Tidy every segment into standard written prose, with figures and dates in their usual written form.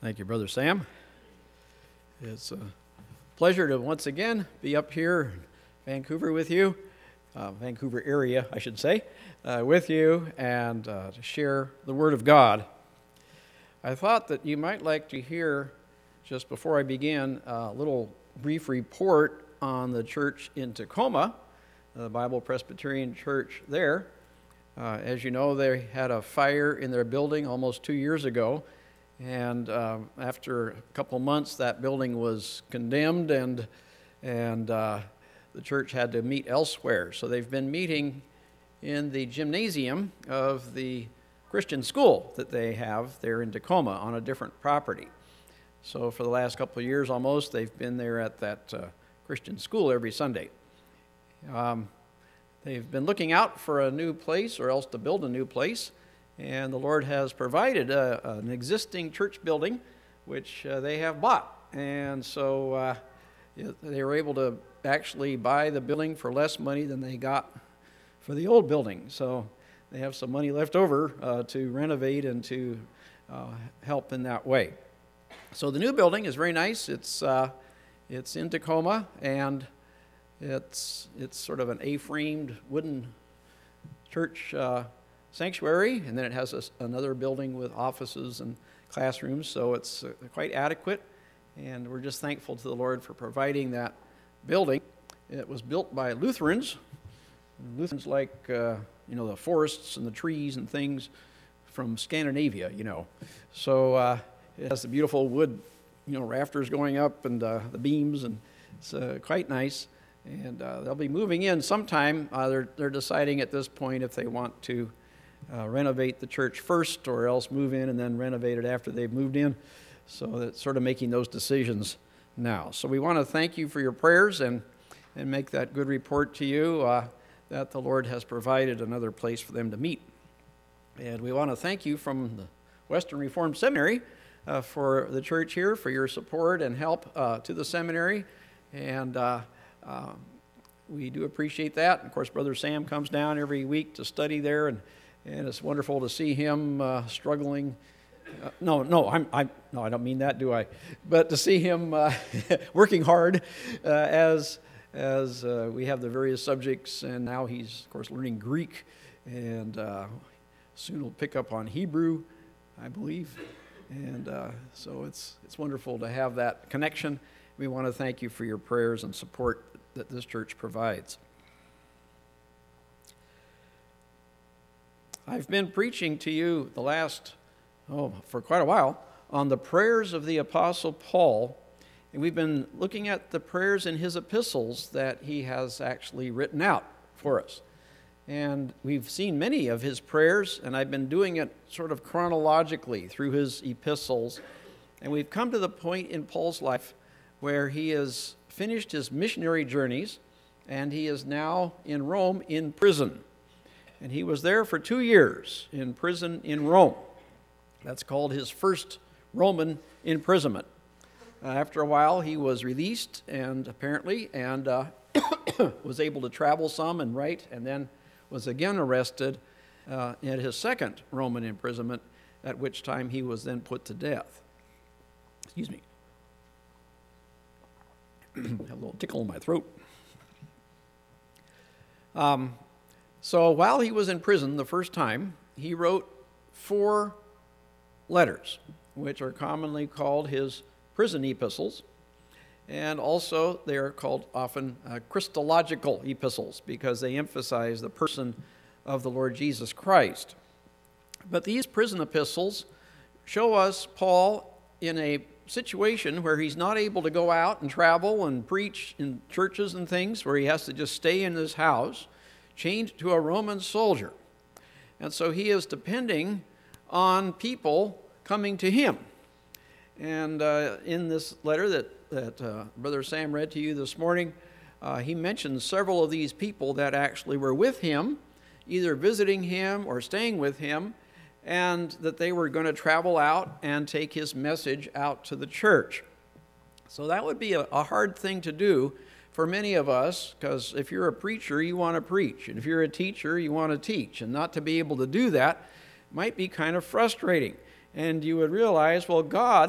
Thank you, Brother Sam. It's a pleasure to once again be up here in Vancouver with you, Vancouver area, I should say, with you and to share the Word of God. I thought that you might like to hear, just before I begin, a little brief report on the church in Tacoma, the Bible Presbyterian Church there. As you know, they had a fire in their building almost 2 years ago. And after a couple months, that building was condemned, and the church had to meet elsewhere. So they've been meeting in the gymnasium of the Christian school that they have there in Tacoma on a different property. So for the last couple of years almost, they've been there at that Christian school every Sunday. They've been looking out for a new place or else to build a new place. And the Lord has provided an existing church building, which they have bought. And so they were able to actually buy the building for less money than they got for the old building. So they have some money left over to renovate and to help in that way. So the new building is very nice. It's in Tacoma, and it's sort of an A-framed wooden church sanctuary, and then it has another building with offices and classrooms, so it's quite adequate, and we're just thankful to the Lord for providing that building. It was built by Lutherans. Lutherans like, the forests and the trees and things from Scandinavia, So it has the beautiful wood, rafters going up and the beams, and it's quite nice. And they'll be moving in sometime. They're deciding at this point if they want to renovate the church first or else move in and then renovate it after they've moved in. So that's sort of making those decisions now. So we want to thank you for your prayers and make that good report to you that the Lord has provided another place for them to meet. And we want to thank you from the Western Reformed Seminary for the church here, for your support and help to the seminary. And we do appreciate that. Of course, Brother Sam comes down every week to study there, and it's wonderful to see him struggling. No, I don't mean that, do I? But to see him working hard as we have the various subjects, and now he's, of course, learning Greek, and soon he'll pick up on Hebrew, I believe. And so it's wonderful to have that connection. We want to thank you for your prayers and support that this church provides. I've been preaching to you the last, for quite a while, on the prayers of the Apostle Paul, and we've been looking at the prayers in his epistles that he has actually written out for us. And we've seen many of his prayers, and I've been doing it sort of chronologically through his epistles, and we've come to the point in Paul's life where he has finished his missionary journeys, and he is now in Rome in prison. And he was there for 2 years in prison in Rome. That's called his first Roman imprisonment. After a while, he was released, and was able to travel some and write, and then was again arrested at his second Roman imprisonment, at which time he was then put to death. Excuse me. I have a little tickle in my throat. So while he was in prison the first time, he wrote 4 letters, which are commonly called his prison epistles. And also they are called often Christological epistles because they emphasize the person of the Lord Jesus Christ. But these prison epistles show us Paul in a situation where he's not able to go out and travel and preach in churches and things, where he has to just stay in his house, chained to a Roman soldier. And so he is depending on people coming to him. And in this letter that Brother Sam read to you this morning, he mentions several of these people that actually were with him, either visiting him or staying with him, and that they were going to travel out and take his message out to the church. So that would be a hard thing to do for many of us, because if you're a preacher, you want to preach, and if you're a teacher, you want to teach, and not to be able to do that might be kind of frustrating. And you would realize, well, God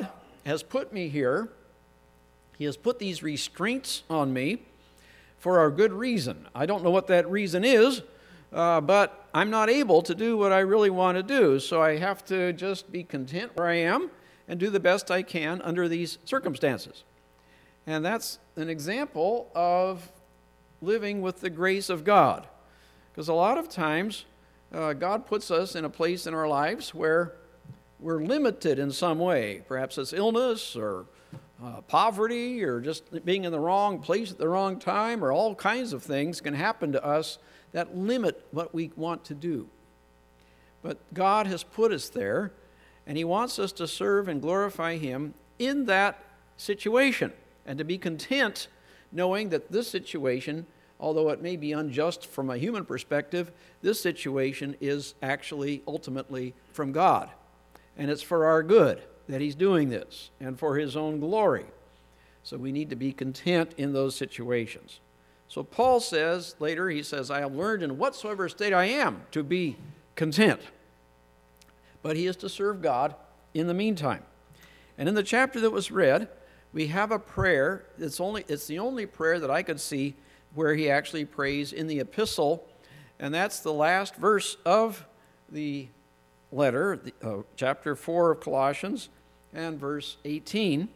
has put me here. He has put these restraints on me for a good reason. I don't know what that reason is, but I'm not able to do what I really want to do, so I have to just be content where I am and do the best I can under these circumstances. And that's an example of living with the grace of God. Because a lot of times, God puts us in a place in our lives where we're limited in some way. Perhaps it's illness or poverty or just being in the wrong place at the wrong time, or all kinds of things can happen to us that limit what we want to do. But God has put us there, and He wants us to serve and glorify Him in that situation, and to be content knowing that this situation, although it may be unjust from a human perspective, this situation is actually ultimately from God. And it's for our good that He's doing this, and for His own glory. So we need to be content in those situations. So Paul says later, he says, I have learned in whatsoever state I am to be content. But he is to serve God in the meantime. And in the chapter that was read, we have a prayer. It's the only prayer that I could see where he actually prays in the epistle, and that's the last verse of the letter, chapter 4 of Colossians, and verse 18.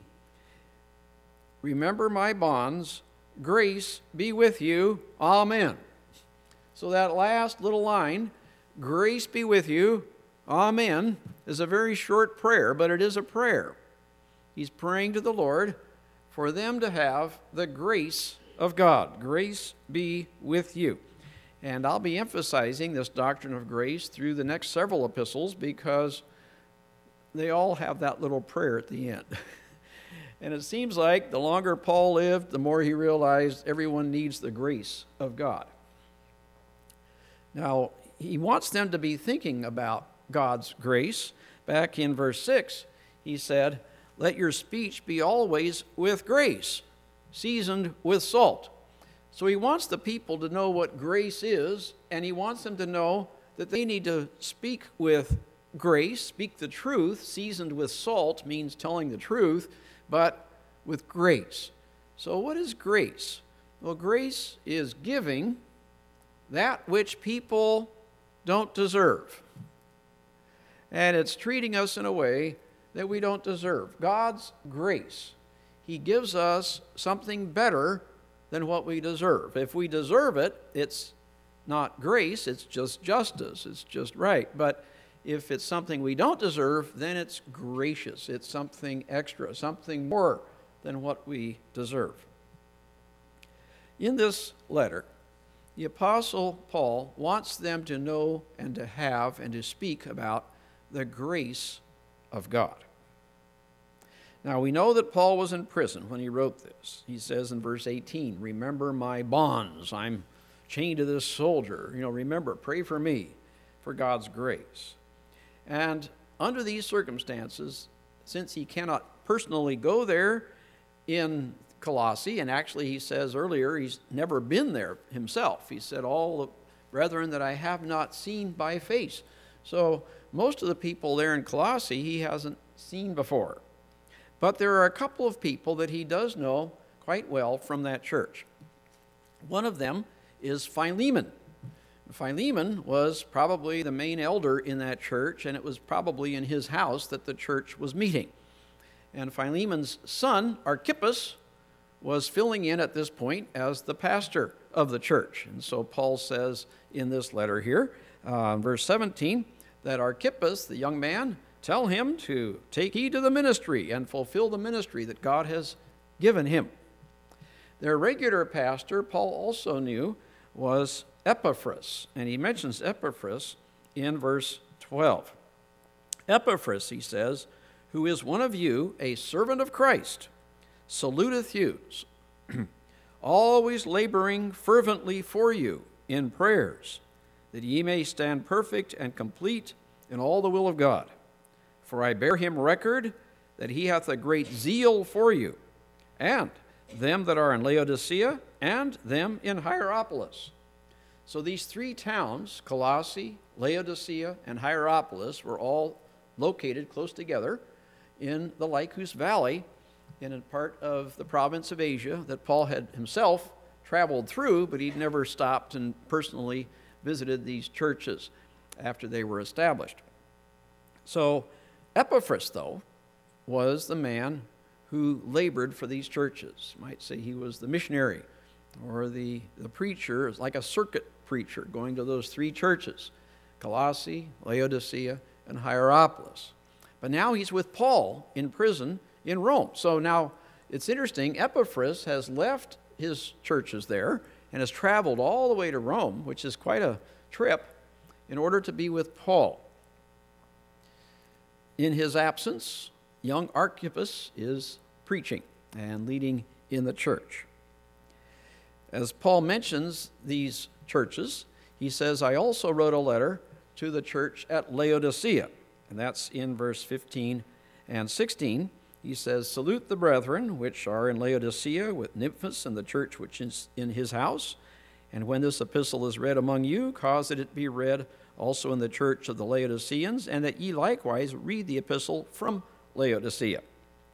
Remember my bonds, grace be with you, amen. So that last little line, grace be with you, amen, is a very short prayer, but it is a prayer. He's praying to the Lord for them to have the grace of God. Grace be with you. And I'll be emphasizing this doctrine of grace through the next several epistles, because they all have that little prayer at the end. And it seems like the longer Paul lived, the more he realized everyone needs the grace of God. Now, he wants them to be thinking about God's grace. Back in verse 6, he said, let your speech be always with grace, seasoned with salt. So he wants the people to know what grace is, and he wants them to know that they need to speak with grace, speak the truth. Seasoned with salt means telling the truth, but with grace. So what is grace? Well, grace is giving that which people don't deserve. And it's treating us in a way that we don't deserve. God's grace. He gives us something better than what we deserve. If we deserve it, it's not grace, it's just justice, it's just right. But if it's something we don't deserve, then it's gracious. It's something extra, something more than what we deserve. In this letter, the Apostle Paul wants them to know and to have and to speak about the grace of God. Now, we know that Paul was in prison when he wrote this. He says in verse 18, remember my bonds. I'm chained to this soldier. Remember, pray for me for God's grace. And under these circumstances, since he cannot personally go there in Colossae, and actually he says earlier he's never been there himself. He said, all the brethren that I have not seen by face. So most of the people there in Colossae he hasn't seen before. But there are a couple of people that he does know quite well from that church. One of them is Philemon. Philemon was probably the main elder in that church, and it was probably in his house that the church was meeting. And Philemon's son, Archippus, was filling in at this point as the pastor of the church. And so Paul says in this letter here, verse 17, that Archippus, the young man, tell him to take heed to the ministry and fulfill the ministry that God has given him. Their regular pastor, Paul also knew, was Epaphras, and he mentions Epaphras in verse 12. Epaphras, he says, who is one of you, a servant of Christ, saluteth you, always laboring fervently for you in prayers, that ye may stand perfect and complete in all the will of God. For I bear him record that he hath a great zeal for you, and them that are in Laodicea, and them in Hierapolis. So these three towns, Colossae, Laodicea, and Hierapolis, were all located close together in the Lycus Valley, in a part of the province of Asia that Paul had himself traveled through, but he'd never stopped and personally visited these churches after they were established. So Epaphras, though, was the man who labored for these churches. You might say he was the missionary or the preacher, like a circuit preacher, going to those three churches, Colossae, Laodicea, and Hierapolis. But now he's with Paul in prison in Rome. So now it's interesting, Epaphras has left his churches there and has traveled all the way to Rome, which is quite a trip, in order to be with Paul. In his absence, young Archippus is preaching and leading in the church. As Paul mentions these churches, he says, I also wrote a letter to the church at Laodicea. And that's in verse 15 and 16. He says, Salute the brethren which are in Laodicea with Nymphas and the church which is in his house. And when this epistle is read among you, cause that it be read also in the church of the Laodiceans, and that ye likewise read the epistle from Laodicea.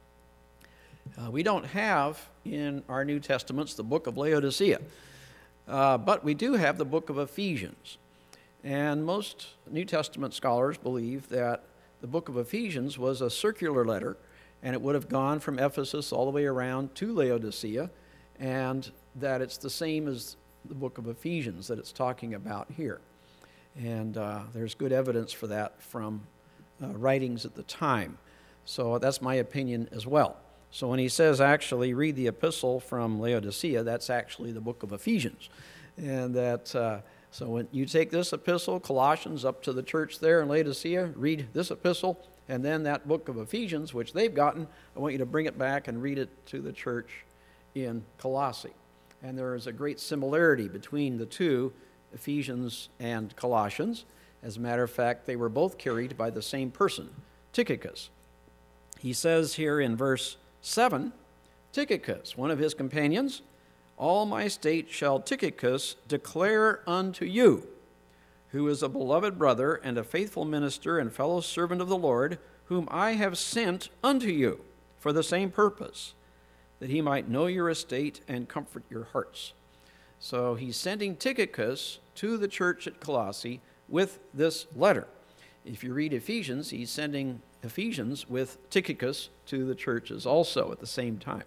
We don't have in our New Testaments the book of Laodicea, but we do have the book of Ephesians. And most New Testament scholars believe that the book of Ephesians was a circular letter, and it would have gone from Ephesus all the way around to Laodicea, and that it's the same as the book of Ephesians that it's talking about here. And there's good evidence for that from writings at the time. So that's my opinion as well. So when he says actually read the epistle from Laodicea, that's actually the book of Ephesians. And that so when you take this epistle, Colossians, up to the church there in Laodicea, read this epistle, and then that book of Ephesians, which they've gotten, I want you to bring it back and read it to the church in Colossae. And there is a great similarity between the two, Ephesians and Colossians. As a matter of fact, they were both carried by the same person, Tychicus. He says here in verse 7, Tychicus, one of his companions, all my state shall Tychicus declare unto you, who is a beloved brother and a faithful minister and fellow servant of the Lord, whom I have sent unto you for the same purpose, that he might know your estate and comfort your hearts. So he's sending Tychicus to the church at Colossae with this letter. If you read Ephesians, he's sending Ephesians with Tychicus to the churches also at the same time.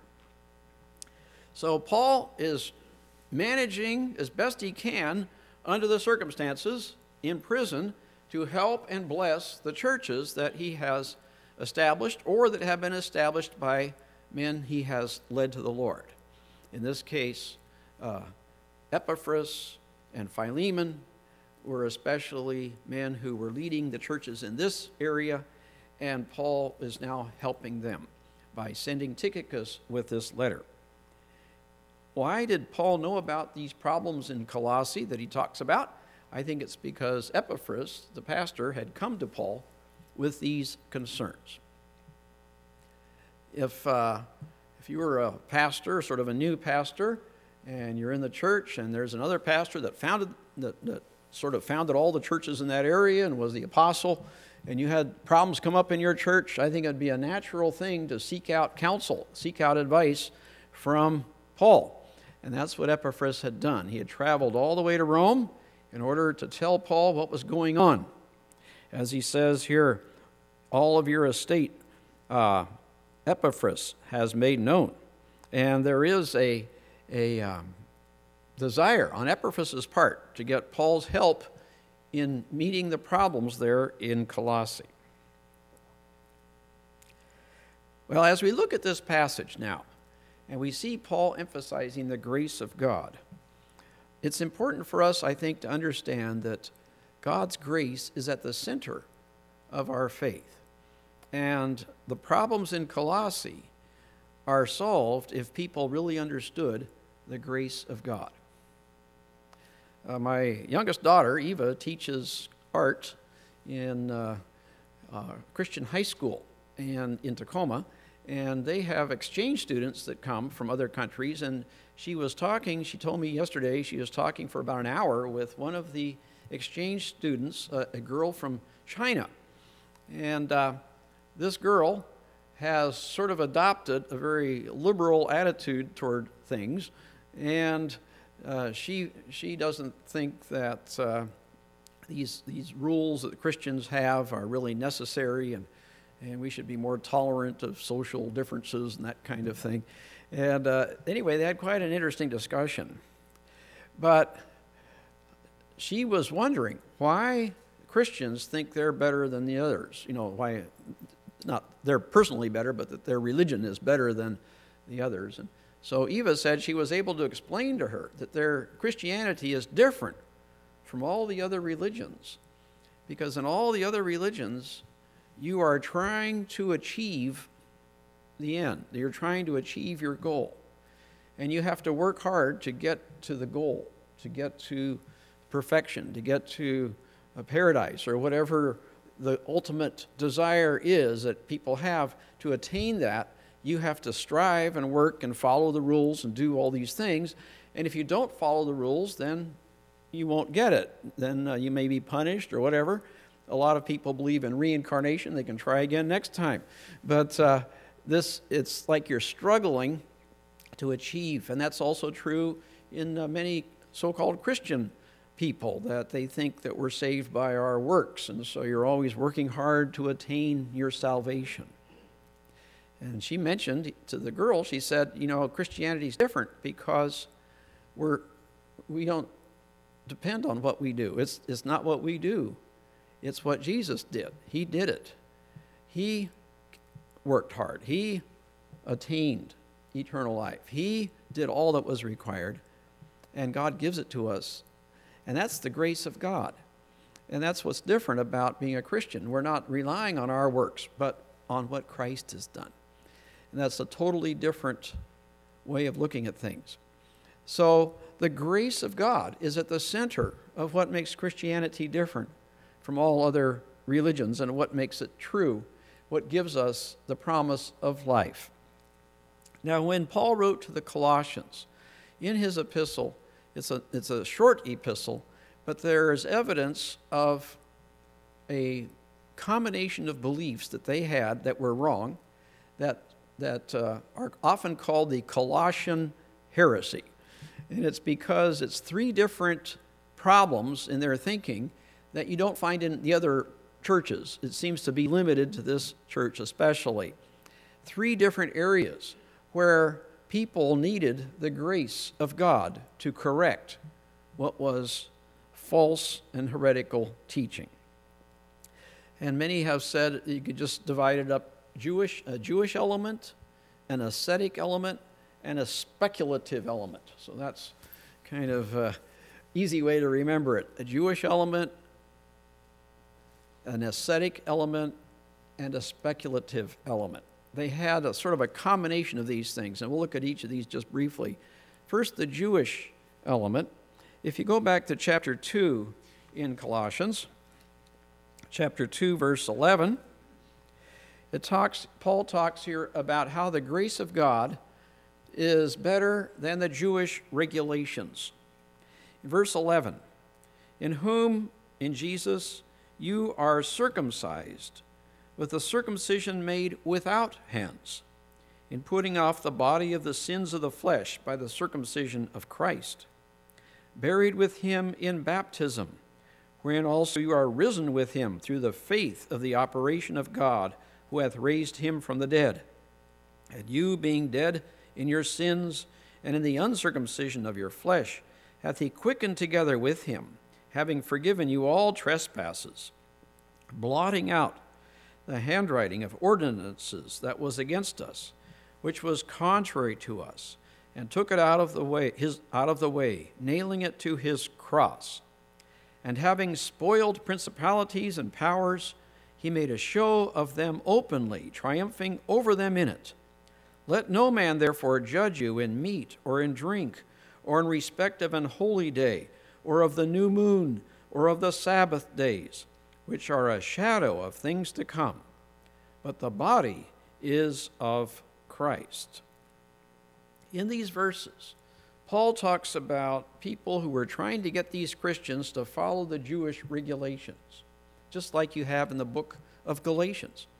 So Paul is managing as best he can under the circumstances in prison to help and bless the churches that he has established or that have been established by men he has led to the Lord. In this case, Epaphras and Philemon were especially men who were leading the churches in this area, and Paul is now helping them by sending Tychicus with this letter. Why did Paul know about these problems in Colossae that he talks about? I think it's because Epaphras, the pastor, had come to Paul with these concerns. If you were a pastor, sort of a new pastor, and you're in the church, and there's another pastor that sort of founded all the churches in that area and was the apostle, and you had problems come up in your church, I think it'd be a natural thing to seek out counsel, seek out advice from Paul. And that's what Epaphras had done. He had traveled all the way to Rome in order to tell Paul what was going on. As he says here, all of your estate Epaphras has made known. And there is a desire on Epaphras' part to get Paul's help in meeting the problems there in Colossae. Well, as we look at this passage now, and we see Paul emphasizing the grace of God, it's important for us, I think, to understand that God's grace is at the center of our faith. And the problems in Colossae are solved if people really understood the grace of God. My youngest daughter, Eva, teaches art in Christian high school and in Tacoma, and they have exchange students that come from other countries, and she told me yesterday, she was talking for about an hour with one of the exchange students, a girl from China. And this girl has sort of adopted a very liberal attitude toward things, and she doesn't think that these rules that Christians have are really necessary, and we should be more tolerant of social differences and that kind of thing. And anyway, they had quite an interesting discussion. But she was wondering why Christians think they're better than the others. You know, why, not they're personally better, but that their religion is better than the others. And so Eva said she was able to explain to her that their Christianity is different from all the other religions. Because in all the other religions, you are trying to achieve the end. You're trying to achieve your goal. And you have to work hard to get to the goal, to get to perfection, to get to a paradise, or whatever the ultimate desire is that people have. To attain that, you have to strive and work and follow the rules and do all these things. And if you don't follow the rules, then you won't get it. Then you may be punished or whatever. A lot of people believe in reincarnation. They can try again next time. But it's like you're struggling to achieve. And that's also true in many so-called Christian people, that they think that we're saved by our works. And so you're always working hard to attain your salvation. And she mentioned to the girl, she said, you know, Christianity is different because we don't depend on what we do. It's not what we do. It's what Jesus did. He did it. He worked hard. He attained eternal life. He did all that was required, and God gives it to us. And that's the grace of God. And that's what's different about being a Christian. We're not relying on our works, but on what Christ has done. And that's a totally different way of looking at things. So the grace of God is at the center of what makes Christianity different from all other religions and what makes it true, what gives us the promise of life. Now, when Paul wrote to the Colossians, in his epistle, it's a short epistle, but there is evidence of a combination of beliefs that they had that were wrong, that are often called the Colossian heresy. And it's because it's three different problems in their thinking that you don't find in the other churches. It seems to be limited to this church especially. Three different areas where people needed the grace of God to correct what was false and heretical teaching. And many have said you could just divide it up: a Jewish element, an ascetic element, and a speculative element. So that's kind of an easy way to remember it. A Jewish element, an ascetic element, and a speculative element. They had a sort of a combination of these things, and we'll look at each of these just briefly. First, the Jewish element. If you go back to chapter 2 in Colossians, chapter 2, verse 11, Paul talks here about how the grace of God is better than the Jewish regulations. In verse 11, in whom, in Jesus, you are circumcised with the circumcision made without hands, in putting off the body of the sins of the flesh by the circumcision of Christ, buried with him in baptism, wherein also you are risen with him through the faith of the operation of God, who hath raised him from the dead. And you, being dead in your sins and in the uncircumcision of your flesh, hath he quickened together with him, having forgiven you all trespasses, blotting out the handwriting of ordinances that was against us, which was contrary to us, and took it out of the way, nailing it to his cross. And having spoiled principalities and powers, he made a show of them openly, triumphing over them in it. Let no man therefore judge you in meat or in drink, or in respect of an holy day, or of the new moon, or of the Sabbath days, which are a shadow of things to come. But the body is of Christ. In these verses, Paul talks about people who were trying to get these Christians to follow the Jewish regulations, just like you have in the book of Galatians.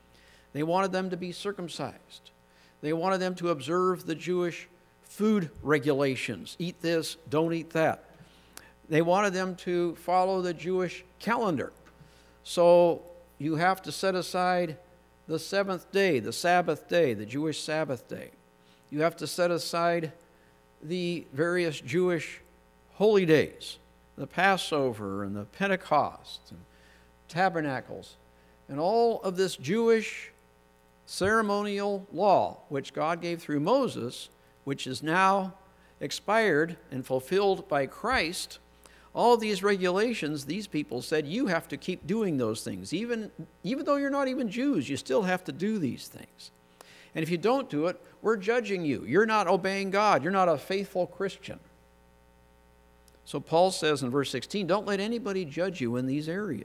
They wanted them to be circumcised. They wanted them to observe the Jewish food regulations. Eat this, don't eat that. They wanted them to follow the Jewish calendar. So you have to set aside the seventh day, the Sabbath day, the Jewish Sabbath day. You have to set aside the various Jewish holy days, the Passover and the Pentecost and tabernacles, and all of this Jewish ceremonial law, which God gave through Moses, which is now expired and fulfilled by Christ. All of these regulations, these people said, you have to keep doing those things. Even though you're not even Jews, you still have to do these things. And if you don't do it, we're judging you. You're not obeying God. You're not a faithful Christian. So Paul says in verse 16, don't let anybody judge you in these areas.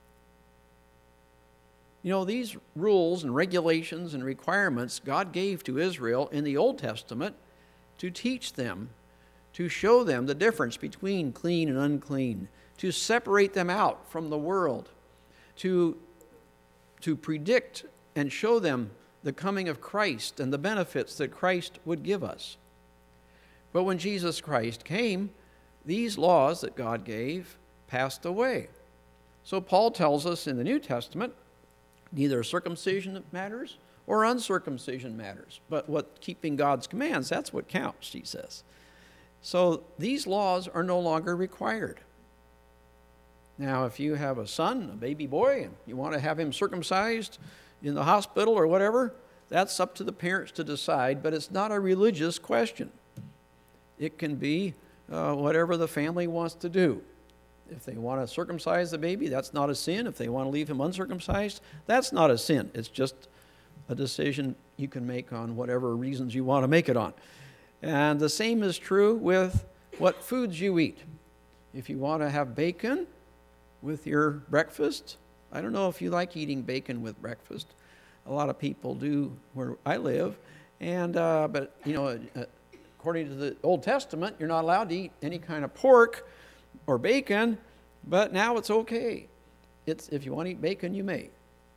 You know, these rules and regulations and requirements God gave to Israel in the Old Testament to teach them, to show them the difference between clean and unclean, to separate them out from the world, to predict and show them the coming of Christ and the benefits that Christ would give us. But when Jesus Christ came, these laws that God gave passed away. So Paul tells us in the New Testament, neither circumcision matters or uncircumcision matters, but what keeping God's commands, that's what counts, he says. So these laws are no longer required. Now, if you have a son, a baby boy, and you want to have him circumcised in the hospital or whatever, that's up to the parents to decide, but it's not a religious question. It can be whatever the family wants to do. If they want to circumcise the baby, that's not a sin. If they want to leave him uncircumcised, that's not a sin. It's just a decision you can make on whatever reasons you want to make it on. And the same is true with what foods you eat. If you want to have bacon with your breakfast, I don't know if you like eating bacon with breakfast. A lot of people do where I live. And but, you know, according to the Old Testament, you're not allowed to eat any kind of pork or bacon, but now it's okay. If you want to eat bacon, you may.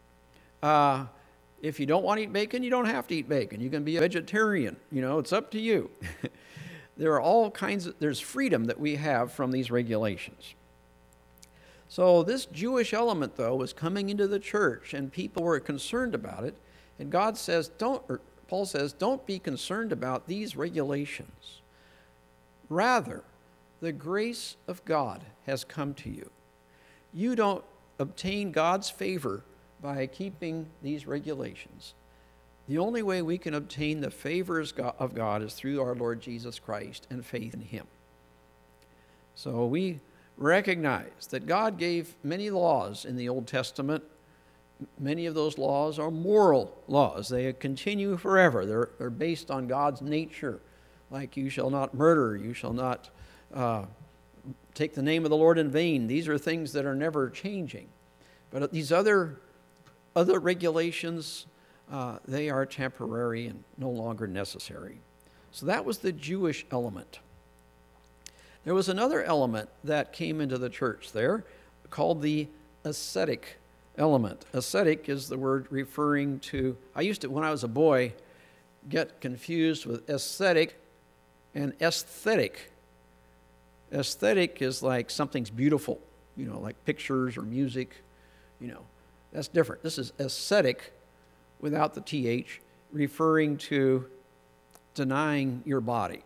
If you don't want to eat bacon, you don't have to eat bacon. You can be a vegetarian. You know, it's up to you. There are all kinds of, there's freedom that we have from these regulations. So this Jewish element, though, was coming into the church, and people were concerned about it. And God says, Paul says, don't be concerned about these regulations. Rather, the grace of God has come to you. You don't obtain God's favor by keeping these regulations. The only way we can obtain the favors of God is through our Lord Jesus Christ and faith in him. So we recognize that God gave many laws in the Old Testament. Many of those laws are moral laws. They continue forever. They're based on God's nature, like you shall not murder, you shall not take the name of the Lord in vain. These are things that are never changing. But these other regulations, they are temporary and no longer necessary. So that was the Jewish element. There was another element that came into the church there called the ascetic element. Ascetic is the word referring to, I used to, when I was a boy, get confused with aesthetic and aesthetic. Aesthetic is like something's beautiful, you know, like pictures or music, you know. That's different. This is ascetic without the TH, referring to denying your body.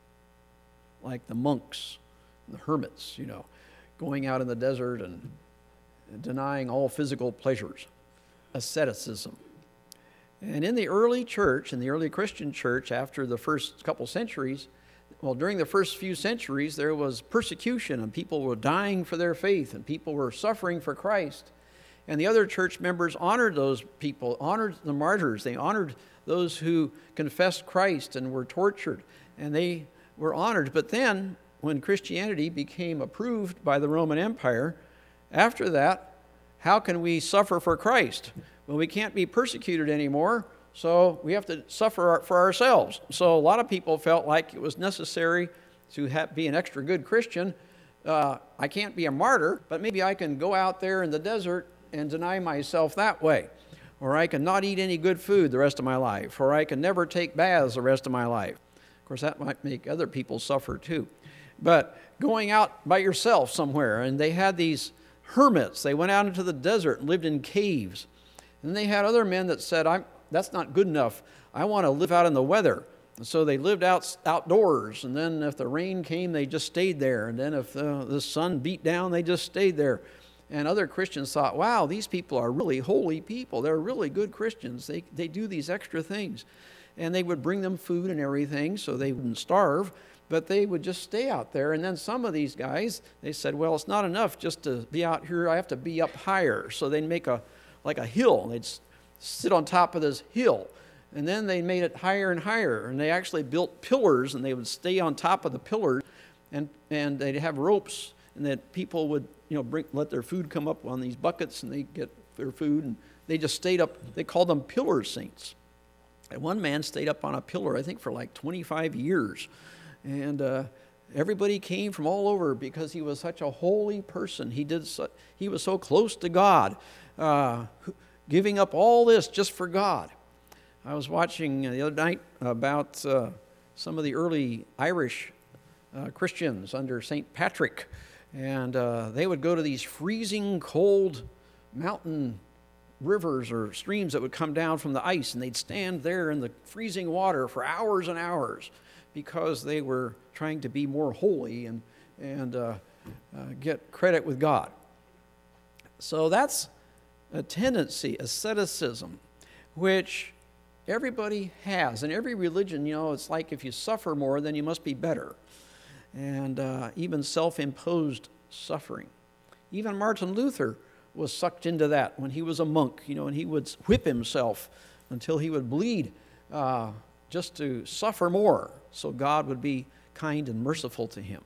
Like the monks, the hermits, you know, going out in the desert and denying all physical pleasures. Asceticism. And in the early church, in the early Christian church, after the first couple centuries, well, during the first few centuries, there was persecution, and people were dying for their faith, and people were suffering for Christ. And the other church members honored those people, honored the martyrs. They honored those who confessed Christ and were tortured, and they were honored. But then, when Christianity became approved by the Roman Empire, after that, how can we suffer for Christ? Well, we can't be persecuted anymore, so we have to suffer for ourselves. So a lot of people felt like it was necessary to be an extra good Christian. I can't be a martyr, but maybe I can go out there in the desert and deny myself that way. or I can not eat any good food the rest of my life, or I can never take baths the rest of my life. Of course, that might make other people suffer too. But going out by yourself somewhere, and they had these hermits. They went out into the desert and lived in caves. And they had other men that said, that's not good enough. I want to live out in the weather. And so they lived outdoors, and then if the rain came, they just stayed there. And then if the sun beat down, they just stayed there. And other Christians thought, wow, these people are really holy people. They're really good Christians. They do these extra things. And they would bring them food and everything so they wouldn't starve, but they would just stay out there. And then some of these guys, they said, well, it's not enough just to be out here. I have to be up higher. So they'd make a hill. They'd sit on top of this hill. And then they made it higher and higher. And they actually built pillars, and they would stay on top of the pillars, and they'd have ropes, and that people would let their food come up on these buckets, and they get their food, and they just stayed up. They called them pillar saints. And one man stayed up on a pillar, I think, for like 25 years. And everybody came from all over because he was such a holy person. He was so close to God, giving up all this just for God. I was watching the other night about some of the early Irish Christians under St. Patrick. And they would go to these freezing cold mountain rivers or streams that would come down from the ice, and they'd stand there in the freezing water for hours and hours because they were trying to be more holy and get credit with God. So that's a tendency, asceticism, which everybody has. In every religion, it's like if you suffer more, then you must be better. And even self-imposed suffering. Even Martin Luther was sucked into that when he was a monk, and he would whip himself until he would bleed just to suffer more so God would be kind and merciful to him.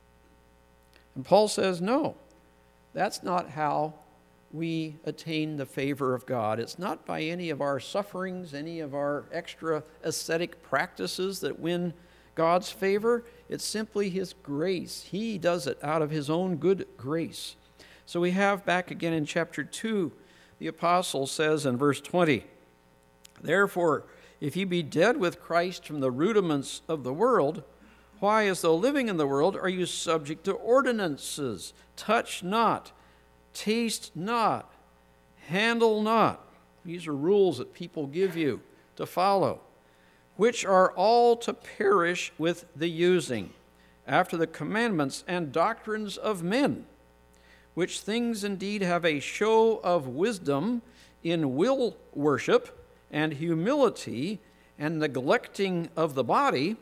And Paul says, no, that's not how we attain the favor of God. It's not by any of our sufferings, any of our extra ascetic practices that win God's favor. It's simply His grace. He does it out of His own good grace. So we have back again in chapter 2, the apostle says in verse 20, therefore, if ye be dead with Christ from the rudiments of the world, why, as though living in the world, are you subject to ordinances? Touch not, taste not, handle not. These are rules that people give you to follow, which are all to perish with the using, after the commandments and doctrines of men, which things indeed have a show of wisdom in will worship and humility and neglecting of the body,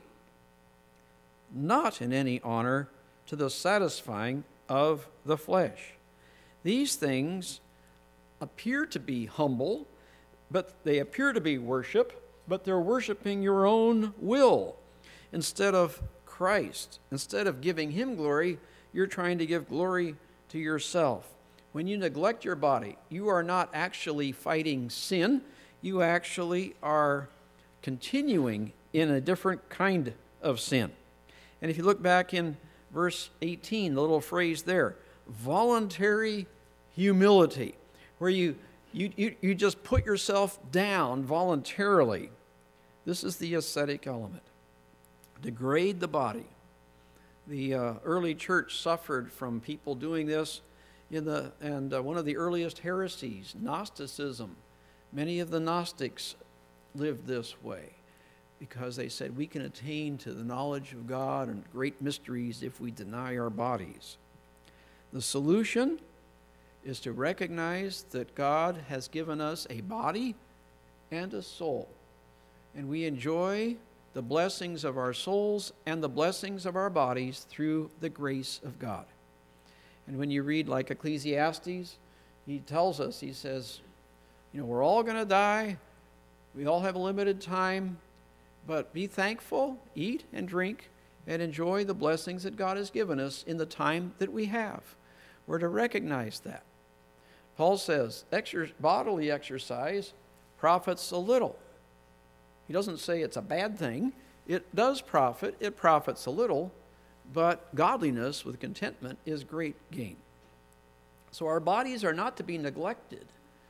not in any honor to the satisfying of the flesh. These things appear to be humble, but they appear to be worship, but they're worshiping your own will instead of Christ. Instead of giving Him glory, you're trying to give glory to yourself. When you neglect your body, you are not actually fighting sin. You actually are continuing in a different kind of sin. And if you look back in verse 18, the little phrase there, voluntary humility, where you just put yourself down voluntarily. This is the ascetic element. Degrade the body. The early church suffered from people doing this and one of the earliest heresies, Gnosticism. Many of the Gnostics lived this way because they said we can attain to the knowledge of God and great mysteries if we deny our bodies. The solution is to recognize that God has given us a body and a soul, and we enjoy the blessings of our souls and the blessings of our bodies through the grace of God. And when you read like Ecclesiastes, he tells us, he says, we're all going to die. We all have a limited time, but be thankful, eat and drink, and enjoy the blessings that God has given us in the time that we have. We're to recognize that. Paul says, bodily exercise profits a little. He doesn't say it's a bad thing. It does profit. It profits a little, but godliness with contentment is great gain. So our bodies are not to be neglected.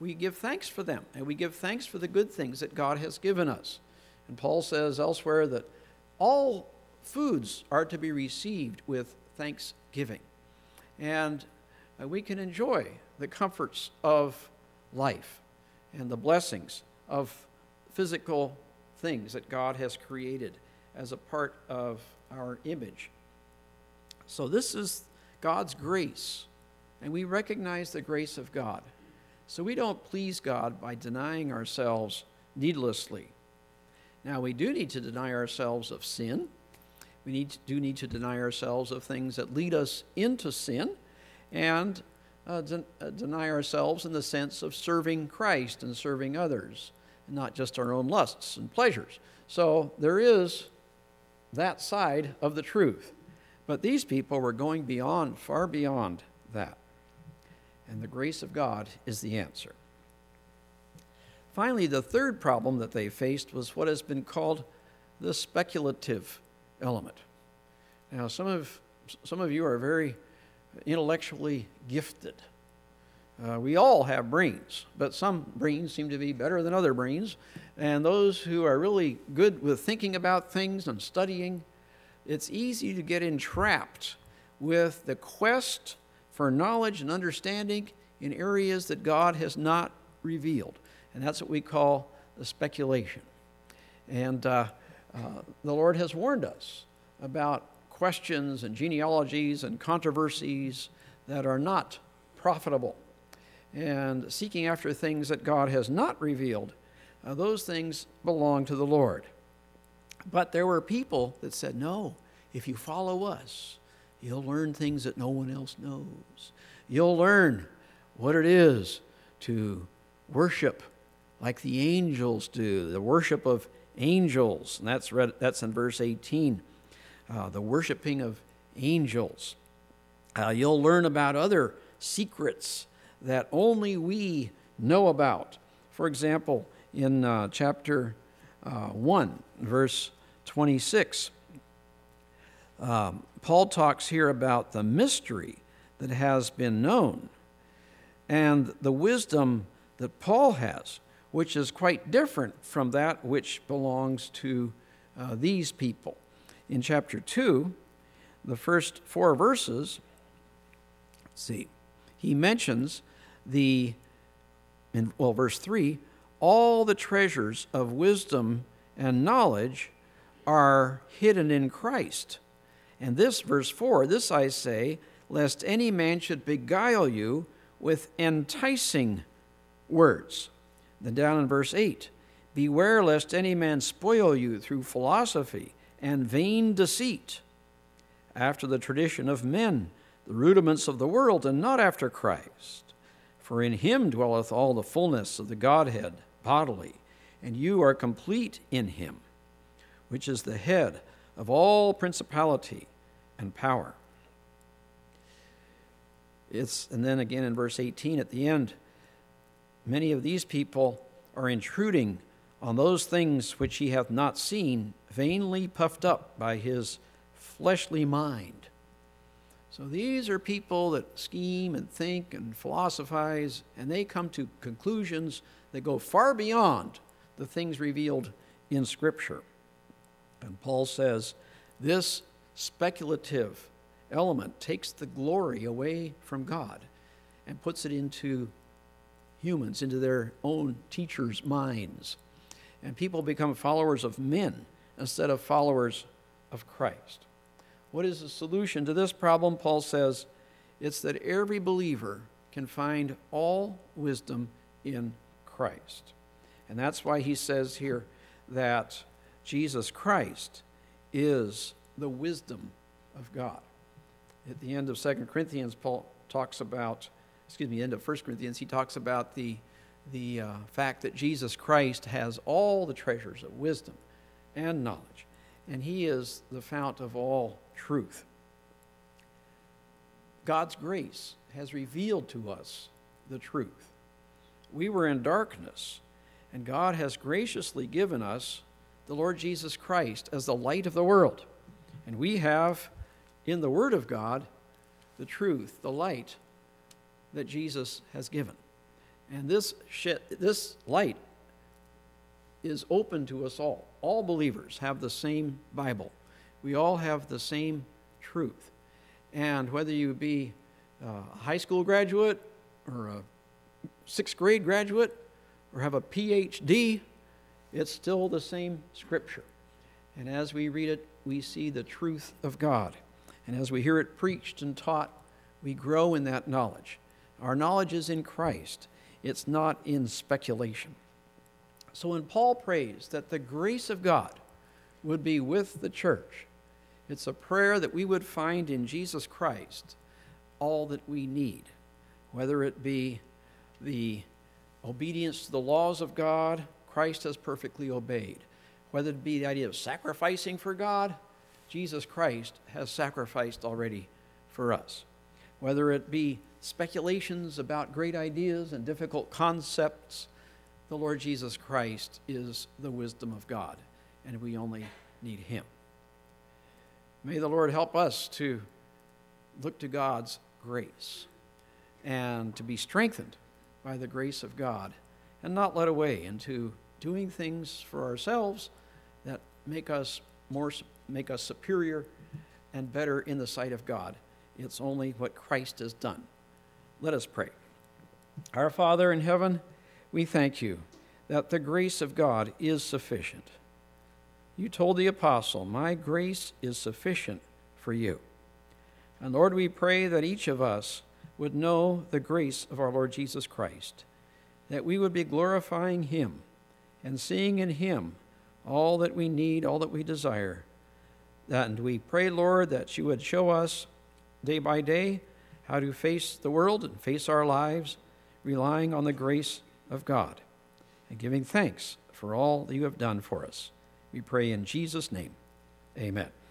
we give thanks for them, and we give thanks for the good things that God has given us. And Paul says elsewhere that all foods are to be received with thanksgiving. And we can enjoy the comforts of life and the blessings of physical things that God has created as a part of our image. So this is God's grace, and we recognize the grace of God. So we don't please God by denying ourselves needlessly. Now, we do need to deny ourselves of sin. We do need to deny ourselves of things that lead us into sin, and deny ourselves in the sense of serving Christ and serving others, and not just our own lusts and pleasures. So there is that side of the truth. But these people were going beyond, far beyond that. And the grace of God is the answer. Finally, the third problem that they faced was what has been called the speculative element. Now, some of you are very intellectually gifted. We all have brains, but some brains seem to be better than other brains. And those who are really good with thinking about things and studying, it's easy to get entrapped with the quest for knowledge and understanding in areas that God has not revealed. And that's what we call the speculation. And the Lord has warned us about questions and genealogies and controversies that are not profitable. And seeking after things that God has not revealed, those things belong to the Lord. But there were people that said, no, if you follow us, you'll learn things that no one else knows. You'll learn what it is to worship like the angels do, the worship of angels. And that's in verse 18, the worshiping of angels. You'll learn about other secrets that only we know about. For example, in chapter 1, verse 26, Paul talks here about the mystery that has been known and the wisdom that Paul has, which is quite different from that which belongs to these people. In chapter 2, the first 4 verses, he mentions verse 3, all the treasures of wisdom and knowledge are hidden in Christ. And this, verse 4, this I say, lest any man should beguile you with enticing words. Then down in verse 8, beware lest any man spoil you through philosophy and vain deceit, after the tradition of men, the rudiments of the world, and not after Christ. For in him dwelleth all the fullness of the Godhead bodily, and you are complete in him, which is the head of all principality and power. And then again in verse 18 at the end, many of these people are intruding on those things which he hath not seen, vainly puffed up by his fleshly mind. So these are people that scheme and think and philosophize, and they come to conclusions that go far beyond the things revealed in Scripture. And Paul says this speculative element takes the glory away from God and puts it into humans, into their own teachers' minds. And people become followers of men instead of followers of Christ. What is the solution to this problem? Paul says it's that every believer can find all wisdom in Christ. And that's why he says here that Jesus Christ is the wisdom of God. At the end of 2 Corinthians, Paul talks about, end of 1 Corinthians, he talks about the fact that Jesus Christ has all the treasures of wisdom and knowledge, and he is the fount of all truth. God's grace has revealed to us the truth. We were in darkness, and God has graciously given us the Lord Jesus Christ as the light of the world. And we have in the Word of God the truth, the light that Jesus has given. And this light is open to us all. All believers have the same Bible. We all have the same truth. And whether you be a high school graduate or a sixth grade graduate or have a PhD, it's still the same Scripture. And as we read it, we see the truth of God. And as we hear it preached and taught, we grow in that knowledge. Our knowledge is in Christ. It's not in speculation. So when Paul prays that the grace of God would be with the church, it's a prayer that we would find in Jesus Christ all that we need, whether it be the obedience to the laws of God, Christ has perfectly obeyed. Whether it be the idea of sacrificing for God, Jesus Christ has sacrificed already for us. Whether it be speculations about great ideas and difficult concepts, the Lord Jesus Christ is the wisdom of God, and we only need Him. May the Lord help us to look to God's grace and to be strengthened by the grace of God and not led away into doing things for ourselves that make us superior and better in the sight of God. It's only what Christ has done. Let us pray. Our Father in heaven, we thank you that the grace of God is sufficient. You told the apostle, my grace is sufficient for you. And Lord, we pray that each of us would know the grace of our Lord Jesus Christ, that we would be glorifying Him and seeing in Him all that we need, all that we desire. And we pray, Lord, that you would show us day by day how to face the world and face our lives, relying on the grace of God and giving thanks for all that you have done for us. We pray in Jesus' name. Amen.